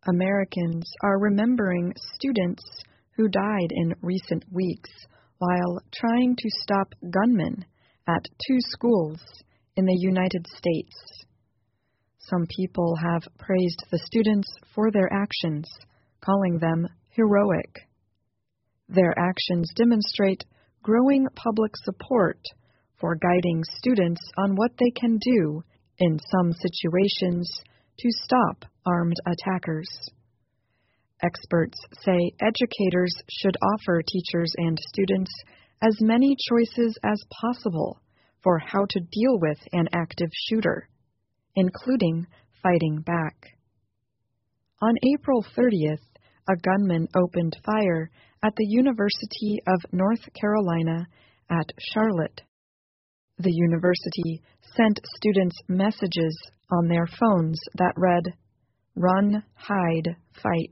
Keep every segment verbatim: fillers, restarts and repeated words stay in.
Americans are remembering students who died in recent weeks while trying to stop gunmen at two schools in the United States. Some people have praised the students for their actions, calling them heroic. Their actions demonstrate growing public support for guiding students on what they can do in some situations to stop armed attackers. Experts say educators should offer teachers and students as many choices as possible for how to deal with an active shooter, including fighting back. On April thirtieth, a gunman opened fire at the University of North Carolina at Charlotte. The university sent students messages on their phones that read, "Run, hide, fight."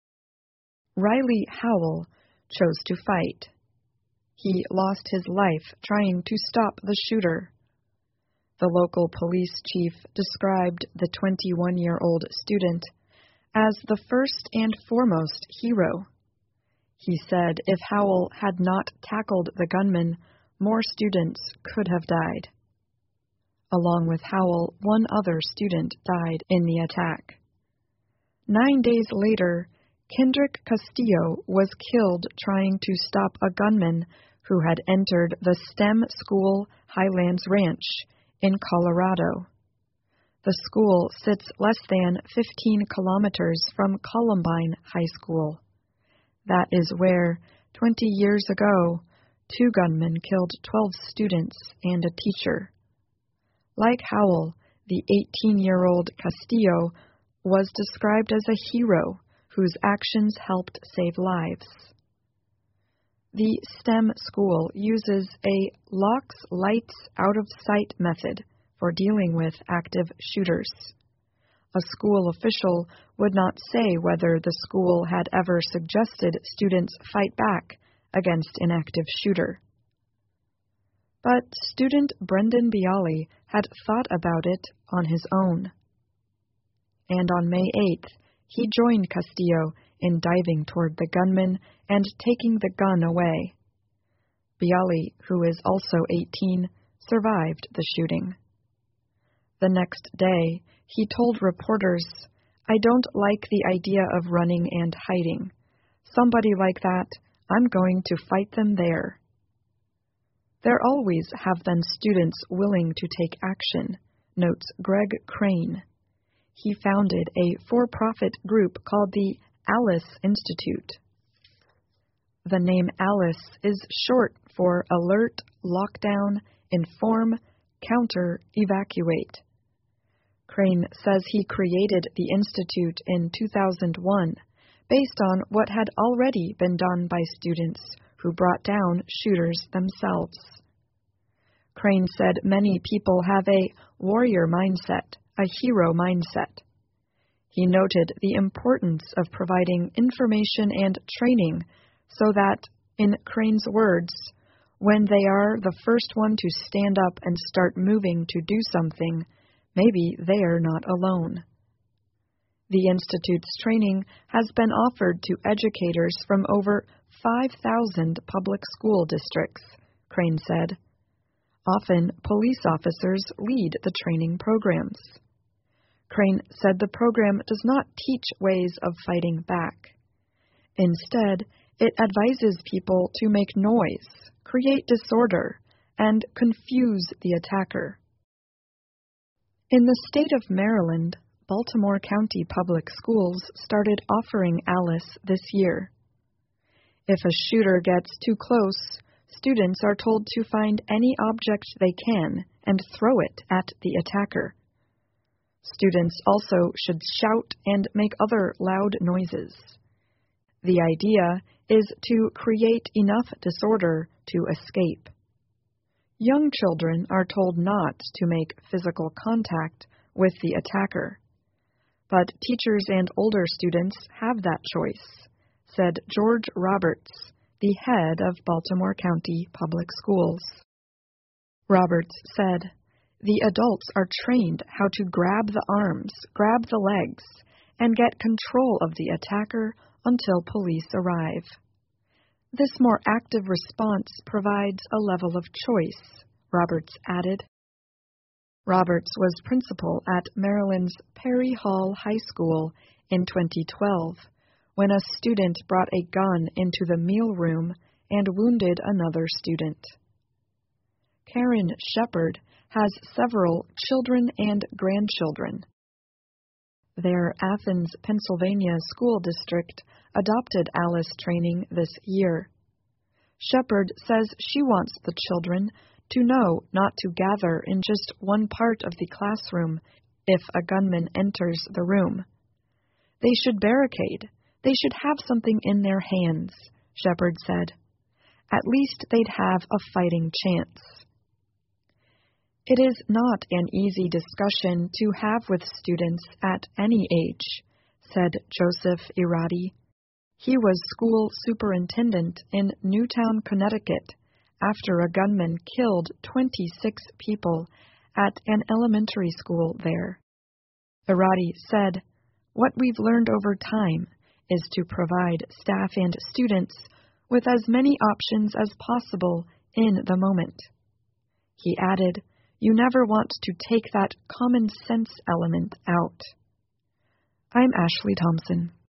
Riley Howell chose to fight. He lost his life trying to stop the shooter. The local police chief described the twenty-one-year-old student as the first and foremost hero. He said if Howell had not tackled the gunman, more students could have died. Along with Howell, one other student died in the attack. Nine days later, Kendrick Castillo was killed trying to stop a gunman who had entered the STEM school Highlands Ranch in Colorado. The school sits less than fifteen kilometers from Columbine High School. That is where, twenty years ago, two gunmen killed twelve students and a teacher. Like Howell, the eighteen-year-old Castillo was described as a hero whose actions helped save lives. The STEM school uses a locks lights out of sight method for dealing with active shooters. A school official would not say whether the school had ever suggested students fight back against an active shooter. But student Brendan Bialy had thought about it on his own. And on May eighth, he joined Castillo in diving toward the gunman and taking the gun away. Bialy, who is also eighteen, survived the shooting. The next day, he told reporters, "I don't like the idea of running and hiding. Somebody like that, I'm going to fight them there." There always have been students willing to take action, notes Greg Crane. He founded a for-profit group called the Alice Institute. The name Alice is short for Alert, Lockdown, Inform, Counter, Evacuate. Crane says he created the institute in two thousand one based on what had already been done by students who brought down shooters themselves. Crane said many people have a warrior mindset, a hero mindset. He noted the importance of providing information and training so that, in Crane's words, when they are the first one to stand up and start moving to do something, maybe they are not alone. The Institute's training has been offered to educators from over five thousand public school districts, Crane said. Often, police officers lead the training programs. Crane said the program does not teach ways of fighting back. Instead, it advises people to make noise, create disorder, and confuse the attacker. In the state of Maryland, Baltimore County Public Schools started offering Alice this year. If a shooter gets too close, students are told to find any object they can and throw it at the attacker. Students also should shout and make other loud noises. The idea is to create enough disorder to escape. Young children are told not to make physical contact with the attacker. But teachers and older students have that choice, said George Roberts, the head of Baltimore County Public Schools. Roberts said, "The adults are trained how to grab the arms, grab the legs, and get control of the attacker until police arrive. This more active response provides a level of choice, Roberts added. Roberts was principal at Maryland's Perry Hall High School in twenty twelve, when a student brought a gun into the mealroom and wounded another student. Karen Shepard has several children and grandchildren. Their Athens, Pennsylvania school district adopted Alice training this year. Shepard says she wants the children to know not to gather in just one part of the classroom if a gunman enters the room. They should barricade. They should have something in their hands, Shepard said. At least they'd have a fighting chance. It is not an easy discussion to have with students at any age, said Joseph Iradi. He was school superintendent in Newtown, Connecticut, after a gunman killed twenty-six people at an elementary school there. Iradi said, "What we've learned over time is to provide staff and students with as many options as possible in the moment." He added, "You never want to take that common sense element out." I'm Ashley Thompson.